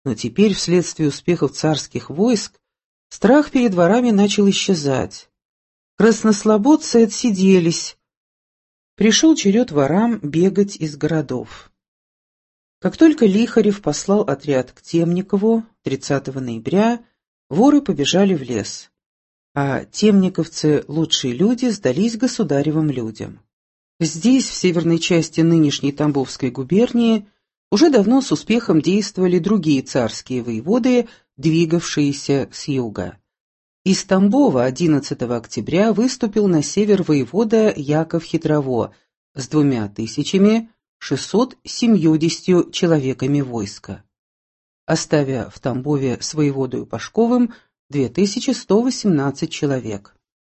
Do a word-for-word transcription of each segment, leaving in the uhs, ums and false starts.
Но теперь, вследствие успехов царских войск, страх перед ворами начал исчезать. Краснослободцы отсиделись. Пришел черед ворам бегать из городов. Как только Лихарев послал отряд к Темникову тридцатого ноября, воры побежали в лес, а темниковцы, лучшие люди, сдались государевым людям. Здесь, в северной части нынешней Тамбовской губернии, уже давно с успехом действовали другие царские воеводы, двигавшиеся с юга. Из Тамбова одиннадцатого октября выступил на север воевода Яков Хитрово с двумя тысячами шестьсот семьюдесятью человеками войска, оставя в Тамбове с воеводою Пашковым две тысячи сто восемнадцать человек.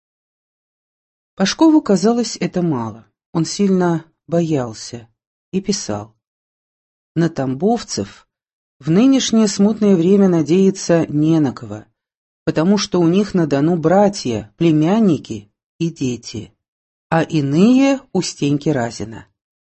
Пашкову казалось это мало, он сильно боялся и писал: «На тамбовцев в нынешнее смутное время надеяться не на кого, потому что у них на Дону братья, племянники и дети, а иные у Стеньки Разина».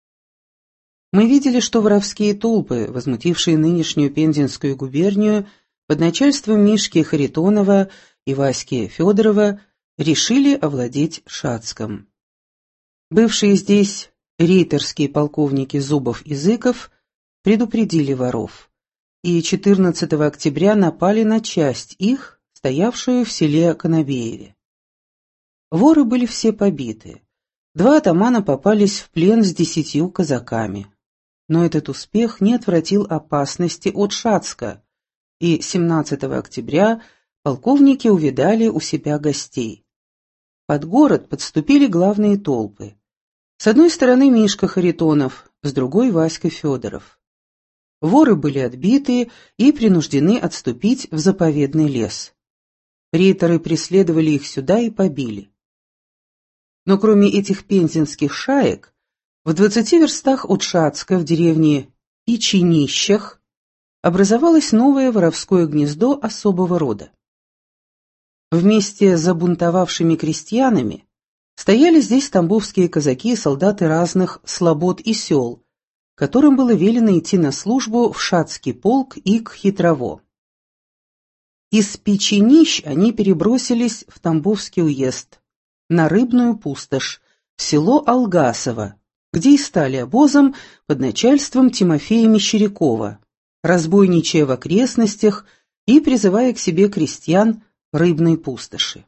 Мы видели, что воровские толпы, возмутившие нынешнюю Пензенскую губернию, под начальством Мишки Харитонова и Васьки Федорова решили овладеть Шацком. Бывшие здесь рейтерские полковники Зубов и Зыков предупредили воров, и четырнадцатого октября напали на часть их, стоявшую в селе Конобееве. Воры были все побиты. Два атамана попались в плен с десятью казаками. Но этот успех не отвратил опасности от Шацка, и семнадцатого октября полковники увидали у себя гостей. Под город подступили главные толпы. С одной стороны Мишка Харитонов, с другой Васька Федоров. Воры были отбиты и принуждены отступить в заповедный лес. Рейтеры преследовали их сюда и побили. Но кроме этих пензенских шаек, в двадцати верстах от Шацка в деревне Ичинищах образовалось новое воровское гнездо особого рода. Вместе с забунтовавшими крестьянами стояли здесь тамбовские казаки и солдаты разных слобод и сел, которым было велено идти на службу в Шацкий полк и к Хитрово. Из Печенищ они перебросились в Тамбовский уезд, на Рыбную пустошь, в село Алгасово, где и стали обозом под начальством Тимофея Мещерякова, разбойничая в окрестностях и призывая к себе крестьян Рыбной пустоши.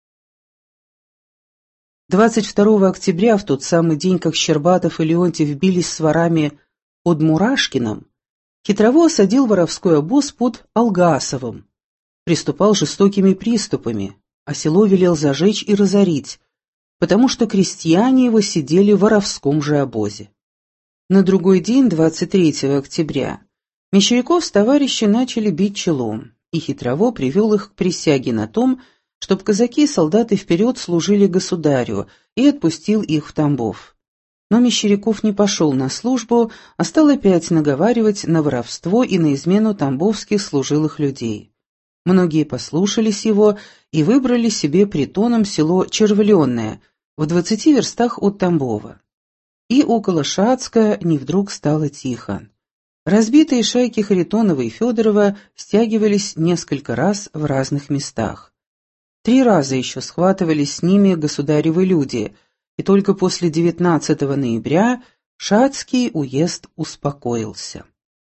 двадцать второго октября, в тот самый день, как Щербатов и Леонтьев бились с ворами под Мурашкиным, Хитрово осадил воровской обоз под Алгасовым, приступал жестокими приступами, а село велел зажечь и разорить, потому что крестьяне его сидели в воровском же обозе. На другой день, двадцать третьего октября, Мещеряков с товарищи начали бить челом, и Хитрово привел их к присяге на том, чтоб казаки и солдаты вперед служили государю, и отпустил их в Тамбов. Но Мещеряков не пошел на службу, а стал опять наговаривать на воровство и на измену тамбовских служилых людей. Многие послушались его и выбрали себе притоном село Червленное, в двадцати верстах от Тамбова. И около Шацка не вдруг стало тихо. Разбитые шайки Харитонова и Федорова стягивались несколько раз в разных местах. Три раза еще схватывались с ними государевы люди, и только после девятнадцатого ноября Шацкий уезд успокоился.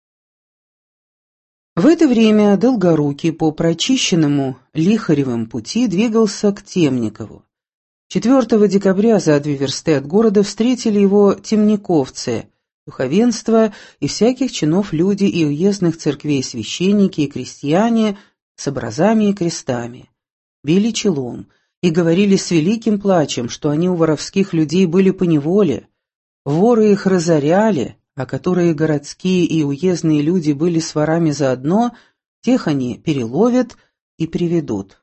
В это время Долгорукий по прочищенному Лихаревым пути двигался к Темникову. четвёртого декабря за две версты от города встретили его темниковцы, духовенство и всяких чинов люди и уездных церквей священники и крестьяне с образами и крестами. Били челом и говорили с великим плачем, что они у воровских людей были поневоле, воры их разоряли, а которые городские и уездные люди были с ворами заодно, тех они переловят и приведут.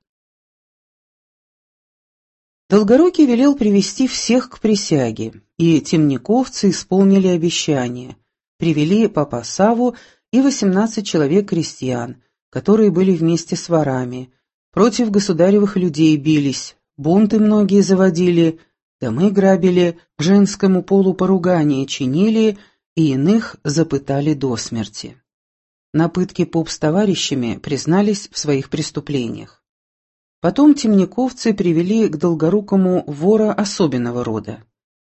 Долгорукий велел привести всех к присяге, и темниковцы исполнили обещание, привели папа Савву и восемнадцать человек крестьян, которые были вместе с ворами, против государевых людей бились, бунты многие заводили, домы грабили, женскому полу поругания чинили и иных запытали до смерти. На пытке поп с товарищами признались в своих преступлениях. Потом темниковцы привели к Долгорукому вора особенного рода.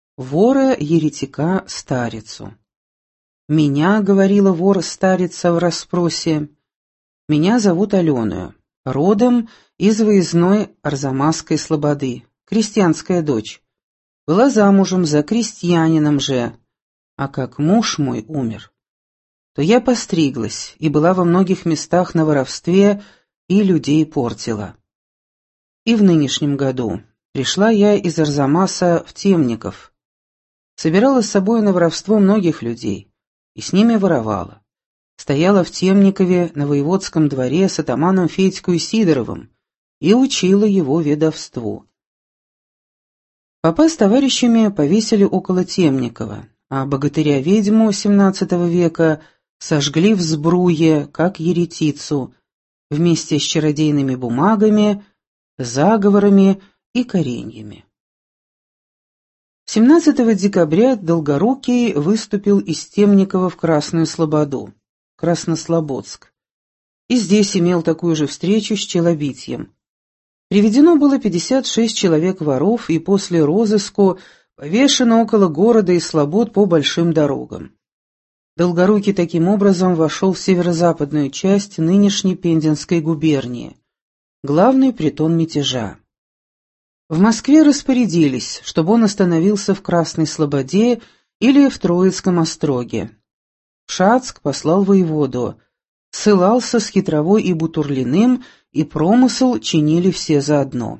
Вора-еретика-старицу. «Меня, — говорила вор-старица в расспросе, — меня зовут Аленою, родом из выездной Арзамасской слободы, крестьянская дочь. Была замужем за крестьянином же, а как муж мой умер, то я постриглась и была во многих местах на воровстве и людей портила. И в нынешнем году пришла я из Арзамаса в Темников, собирала с собой на воровство многих людей и с ними воровала. Стояла в Темникове на воеводском дворе с атаманом Федькой Сидоровым и учила его ведовству. Попа с товарищами повесили около Темникова, а богатыря-ведьму семнадцатого века сожгли в Сбруе, как еретицу, вместе с чародейными бумагами, заговорами и кореньями. семнадцатого декабря Долгорукий выступил из Темникова в Красную Слободу, Краснослободск, и здесь имел такую же встречу с челобитьем. Приведено было пятьдесят шесть человек воров, и после розыску повешено около города и слобод по большим дорогам. Долгорукий таким образом вошел в северо-западную часть нынешней Пензенской губернии, главный притон мятежа. В Москве распорядились, чтобы он остановился в Красной Слободе или в Троицком остроге. Шацк послал воеводу, ссылался с Хитровой и Бутурлиным, и промысл чинили все заодно.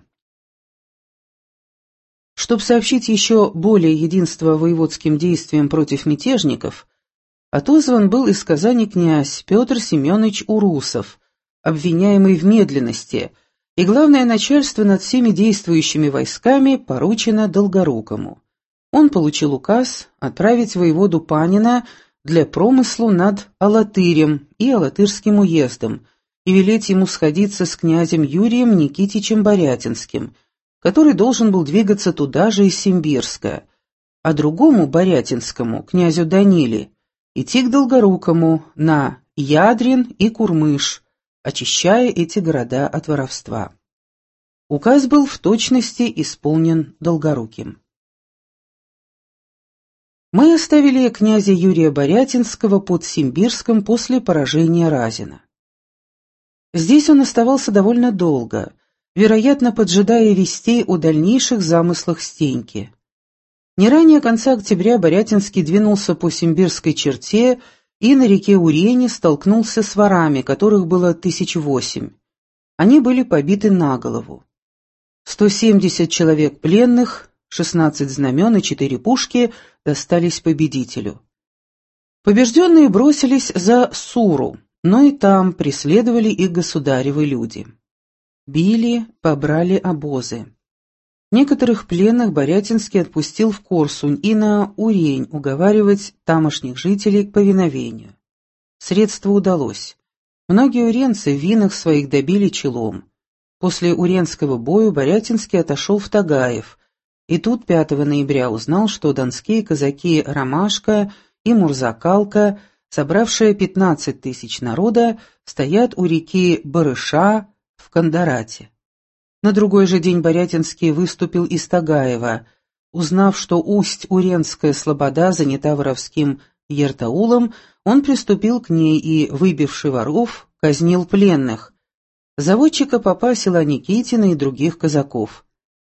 Чтобы сообщить еще более единство воеводским действиям против мятежников, отозван был из Казани князь Петр Семенович Урусов, обвиняемый в медленности, и главное начальство над всеми действующими войсками поручено Долгорукому. Он получил указ отправить воеводу Панина для промыслу над Алатырем и Алатырским уездом и велеть ему сходиться с князем Юрием Никитичем Борятинским, который должен был двигаться туда же из Симбирска, а другому Борятинскому, князю Даниле, идти к Долгорукому на Ядрин и Курмыш, очищая эти города от воровства. Указ был в точности исполнен Долгоруким. Мы оставили князя Юрия Борятинского под Симбирском после поражения Разина. Здесь он оставался довольно долго, вероятно, поджидая вестей о дальнейших замыслах Стеньки. Не ранее конца октября Борятинский двинулся по Симбирской черте и на реке Урене столкнулся с ворами, которых было тысяч восемь. Они были побиты на голову. сто семьдесят человек пленных, шестнадцать знамен и четыре пушки достались победителю. Побежденные бросились за Суру, но и там преследовали их государевы люди. Били, побрали обозы. Некоторых пленных Борятинский отпустил в Корсунь и на Урень уговаривать тамошних жителей к повиновению. Средство удалось. Многие уренцы в винах своих добили челом. После уренского боя Борятинский отошел в Тагаев, и тут пятого ноября узнал, что донские казаки Ромашка и Мурзакалка, собравшие пятнадцать тысяч народа, стоят у реки Барыша в Кандарате. На другой же день Борятинский выступил из Тагаева. Узнав, что Усть-Уренская слобода занята воровским Ертаулом, он приступил к ней и, выбивший воров, казнил пленных, заводчика попа села Никитина и других казаков.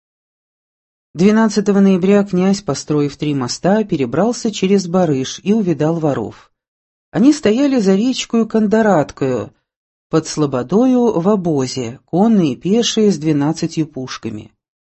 двенадцатого ноября князь, построив три моста, перебрался через Барыш и увидал воров. Они стояли за речкою Кандараткою, под слободою в обозе, конные и пешие с двенадцатью пушками.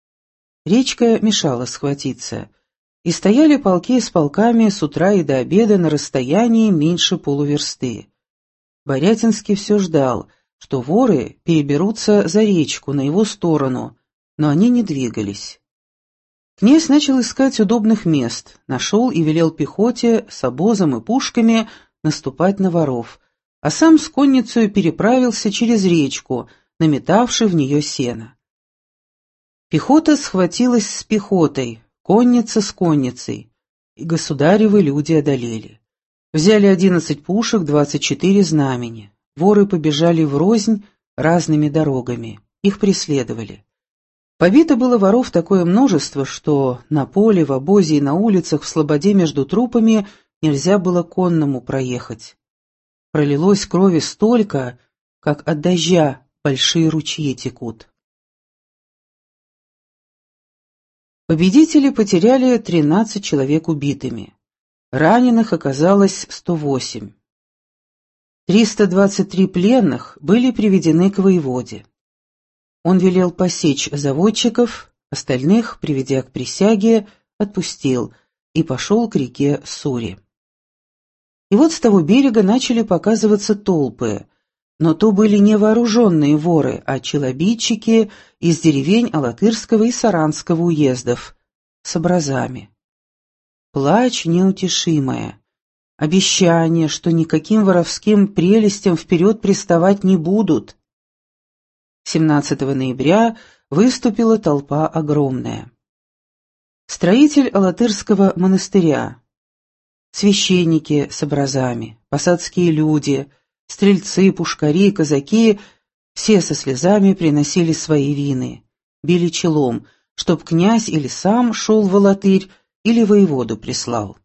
Речка мешала схватиться, и стояли полки с полками с утра и до обеда на расстоянии меньше полуверсты. Борятинский все ждал, что воры переберутся за речку на его сторону, но они не двигались. Князь начал искать удобных мест, нашел и велел пехоте с обозом и пушками наступать на воров, а сам с конницей переправился через речку, наметавши в нее сено. Пехота схватилась с пехотой, конница с конницей, и государевы люди одолели. Взяли одиннадцать пушек, двадцать четыре знамени. Воры побежали врознь разными дорогами. Их преследовали. Побито было воров такое множество, что на поле, в обозе и на улицах в слободе между трупами нельзя было конному проехать. Пролилось крови столько, как от дождя большие ручьи текут. Победители потеряли тринадцать человек убитыми. Раненых оказалось сто восемь. триста двадцать три пленных были приведены к воеводе. Он велел посечь заводчиков, остальных, приведя к присяге, отпустил и пошел к реке Сури. И вот с того берега начали показываться толпы, но то были не вооруженные воры, а челобитчики из деревень Алатырского и Саранского уездов с образами. Плач неутешимая, обещание, что никаким воровским прелестям вперед приставать не будут. семнадцатого ноября выступила толпа огромная. Строитель Алатырского монастыря, священники с образами, посадские люди, стрельцы, пушкари, казаки — все со слезами приносили свои вины, били челом, чтоб князь или сам шел в Алатырь, или воеводу прислал.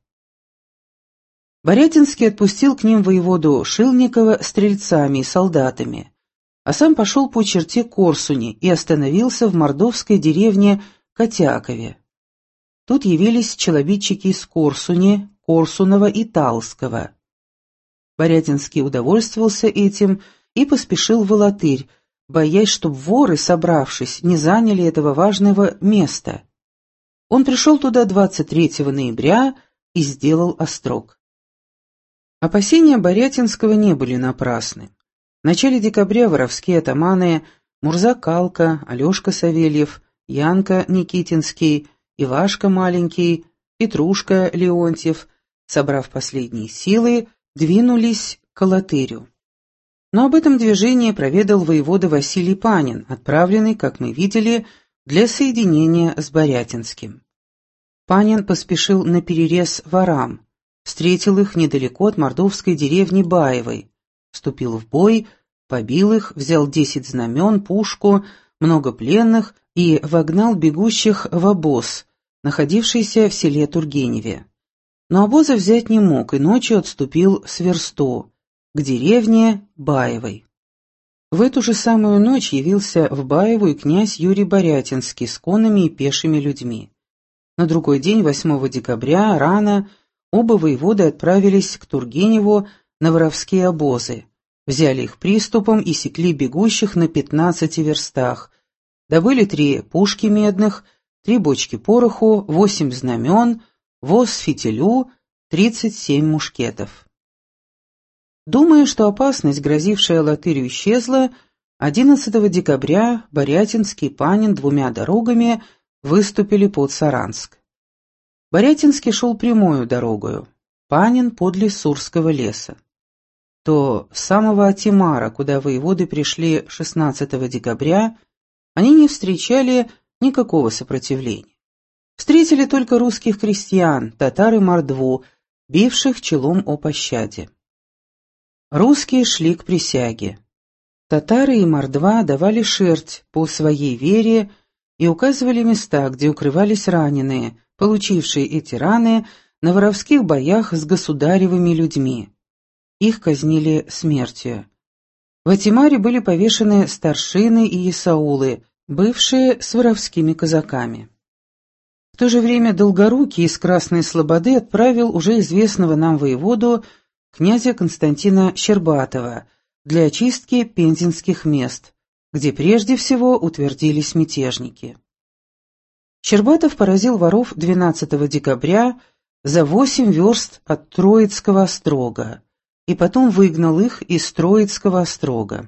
Борятинский отпустил к ним воеводу Шилникова стрельцами и солдатами, а сам пошел по черте Корсуни и остановился в мордовской деревне Котякове. Тут явились челобитчики из Корсуни, Корсунова и Талского. Борятинский удовольствовался этим и поспешил в Алатырь, боясь, чтоб воры, собравшись, не заняли этого важного места. Он пришел туда двадцать третьего ноября и сделал острог. Опасения Борятинского не были напрасны. В начале декабря воровские атаманы Мурза Калка, Алешка Савельев, Янка Никитинский, Ивашка Маленький, Петрушка Леонтьев, собрав последние силы, двинулись к Алатырю. Но об этом движении проведал воевода Василий Панин, отправленный, как мы видели, для соединения с Борятинским. Панин поспешил наперерез ворам, встретил их недалеко от мордовской деревни Баевой, вступил в бой, побил их, взял десять знамен, пушку, много пленных и вогнал бегущих в обоз, находившийся в селе Тургеневе. Но обоза взять не мог и ночью отступил с версту, к деревне Баевой. В эту же самую ночь явился в Баеву и князь Юрий Борятинский с конными и пешими людьми. На другой день, восьмого декабря, рано, оба воеводы отправились к Тургеневу на воровские обозы, взяли их приступом и секли бегущих на пятнадцати верстах, добыли три пушки медных, три бочки пороху, восемь знамен, воз фитилю, тридцать семь мушкетов. Думая, что опасность, грозившая Алатырю, исчезла, одиннадцатого декабря Борятинский и Панин двумя дорогами выступили под Саранск. Борятинский шел прямою дорогою, Панин подле Сурского леса. То с самого Атимара, куда воеводы пришли шестнадцатого декабря, они не встречали никакого сопротивления. Встретили только русских крестьян, татар и мордву, бивших челом о пощаде. Русские шли к присяге. Татары и мордва давали шерсть по своей вере и указывали места, где укрывались раненые, получившие эти раны на воровских боях с государевыми людьми. Их казнили смертью. В Атимаре были повешены старшины и есаулы, бывшие с воровскими казаками. В то же время Долгорукий из Красной Слободы отправил уже известного нам воеводу князя Константина Щербатова для очистки пензенских мест, где прежде всего утвердились мятежники. Щербатов поразил воров двенадцатого декабря за восемь верст от Троицкого острога и потом выгнал их из Троицкого острога.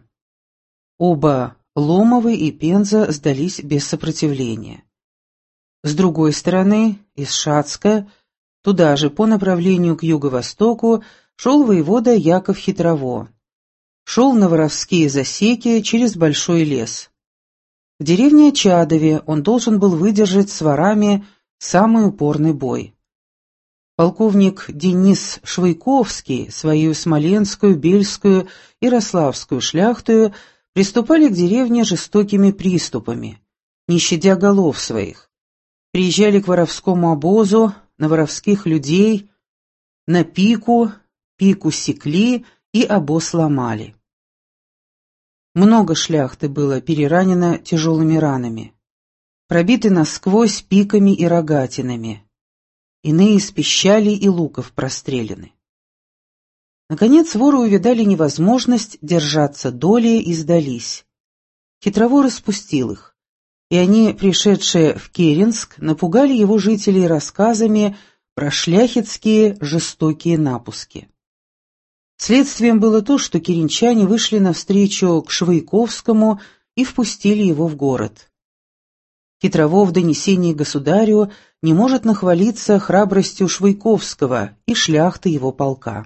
Оба Ломовы и Пенза сдались без сопротивления. С другой стороны, из Шацка, туда же по направлению к юго-востоку, шел воевода Яков Хитрово. Шел на воровские засеки через большой лес. В деревне Чадове он должен был выдержать с ворами самый упорный бой. Полковник Денис Швейковский свою смоленскую, бельскую и рославскую шляхтою приступали к деревне жестокими приступами, не щадя голов своих. Приезжали к воровскому обозу, на воровских людей, на пику, пику секли и обоз ломали. Много шляхты было переранено тяжелыми ранами, пробиты насквозь пиками и рогатинами. Иные из пищалей и луков прострелены. Наконец воры увидали невозможность держаться долее и сдались. Хитровор распустил их, и они, пришедшие в Керенск, напугали его жителей рассказами про шляхетские жестокие напуски. Следствием было то, что киренчане вышли навстречу к Швейковскому и впустили его в город. Хитрово в донесении государю не может нахвалиться храбростью Швейковского и шляхты его полка.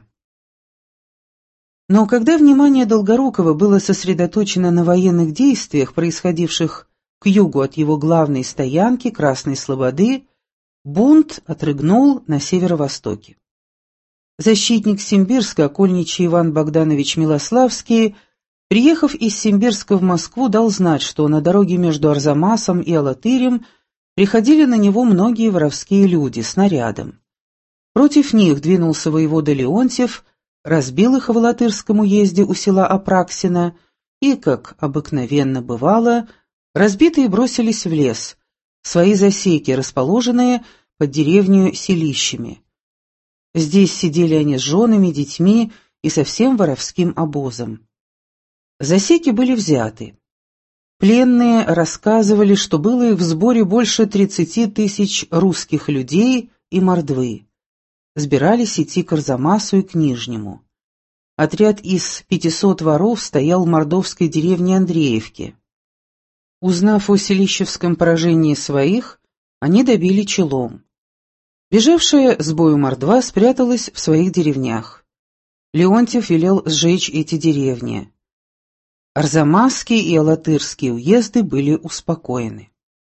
Но когда внимание Долгорукова было сосредоточено на военных действиях, происходивших к югу от его главной стоянки Красной Слободы, бунт отрыгнул на северо-востоке. Защитник Симбирска, окольничий Иван Богданович Милославский, приехав из Симбирска в Москву, дал знать, что на дороге между Арзамасом и Алатырем приходили на него многие воровские люди с нарядом. Против них двинулся воевода Леонтьев, разбил их в Алатырском уезде у села Апраксино и, как обыкновенно бывало, разбитые бросились в лес, в свои засеки, расположенные под деревню селищами. Здесь сидели они с женами, детьми и со всем воровским обозом. Засеки были взяты. Пленные рассказывали, что было их в сборе больше тридцати тысяч русских людей и мордвы. Сбирались идти к Арзамасу и к Нижнему. Отряд из пятисот воров стоял в мордовской деревне Андреевке. Узнав о селищевском поражении своих, они добили челом. Бежавшая с бою мордва спряталась в своих деревнях. Леонтьев велел сжечь эти деревни. Арзамасский и Алатырский уезды были успокоены.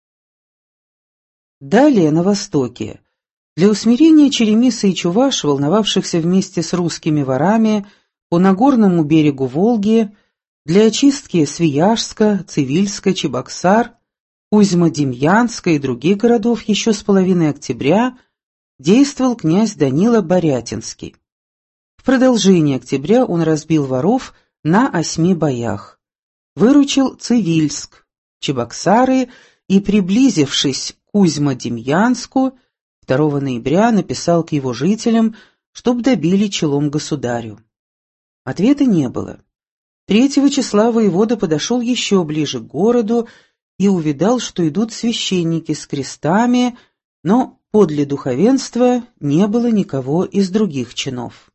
Далее, на востоке, для усмирения черемиса и чуваш, волновавшихся вместе с русскими ворами по Нагорному берегу Волги, для очистки Свияжска, Цивильска, Чебоксар, Кузьмо-Демьянска и других городов еще с половины октября действовал князь Данила Борятинский. В продолжение октября он разбил воров на осьми боях, выручил Цивильск, Чебоксары и, приблизившись к Кузьмо-Демьянску, второго ноября написал к его жителям, чтоб добили челом государю. Ответа не было. Третьего числа воевода подошел еще ближе к городу и увидал, что идут священники с крестами, но подле духовенства не было никого из других чинов.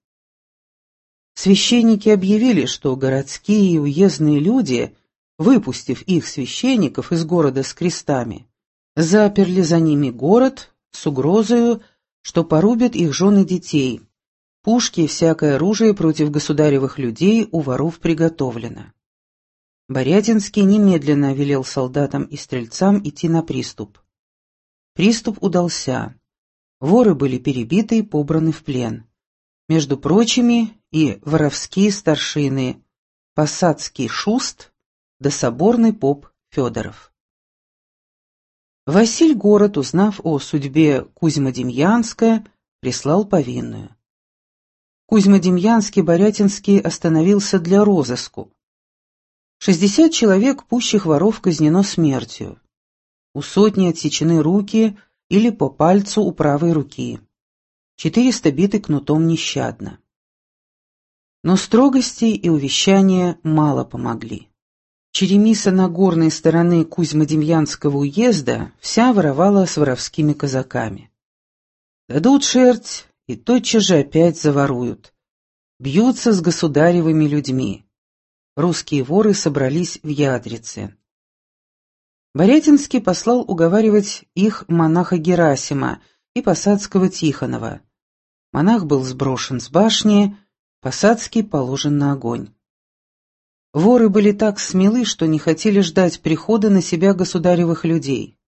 Священники объявили, что городские и уездные люди, выпустив их священников из города с крестами, заперли за ними город с угрозою, что порубят их жен и детей. Пушки и всякое оружие против государевых людей у воров приготовлено. Борятинский немедленно велел солдатам и стрельцам идти на приступ. Приступ удался. Воры были перебиты и побраны в плен. Между прочими и воровские старшины Посадский Шуст да соборный поп Федоров. Василь город, узнав о судьбе Кузьмо-Демьянска, прислал повинную. Кузьмо-Демьянский Борятинский остановился для розыску. Шестьдесят человек пущих воров казнено смертью. У сотни отсечены руки или по пальцу у правой руки. Четыреста биты кнутом нещадно. Но строгости и увещания мало помогли. Черемиса Нагорной стороны Кузьмо-Демьянского уезда вся воровала с воровскими казаками. Дадут шерсть и тотчас же опять заворуют. Бьются с государевыми людьми. Русские воры собрались в Ядрице. Борятинский послал уговаривать их монаха Герасима и Посадского Тихонова. Монах был сброшен с башни, Посадский положен на огонь. Воры были так смелы, что не хотели ждать прихода на себя государевых людей.